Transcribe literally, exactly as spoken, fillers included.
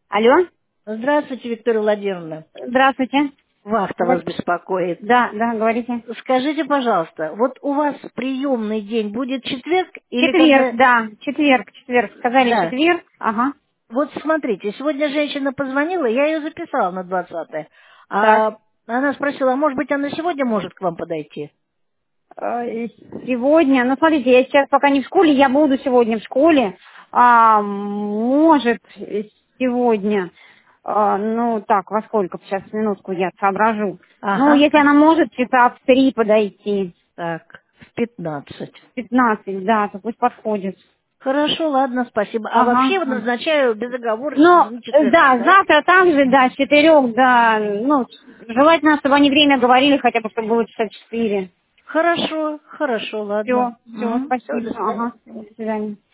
Алло. Здравствуйте, Виктория Владимировна. Здравствуйте. Вахта вас беспокоит. Да, да, говорите. Скажите, пожалуйста, вот у вас приемный день будет четверг или Четверг, когда... да, четверг, четверг. Сказали Да. четверг. Ага. Вот смотрите, сегодня женщина позвонила, я ее записала на двадцатое. Так. А она спросила, а может быть, она сегодня может к вам подойти? Э, Сегодня, ну смотрите, я сейчас пока не в школе, я буду сегодня в школе. А, может, сегодня, а, ну так, во сколько, сейчас минутку я соображу. Ну, Ага. если она может часа в три подойти, Так, в пятнадцать. в пятнадцать, да, то пусть подходит. Хорошо, ладно, спасибо. А Ага. вообще назначаю безоговорочно Ну, на э, четверга, да, да? завтра также, да, с четырех, да, ну, желательно, чтобы они время говорили, хотя бы, чтобы было часа четыре. Хорошо, хорошо, ладно. Все, все, Все, до спасибо, свидания. ага, до свидания.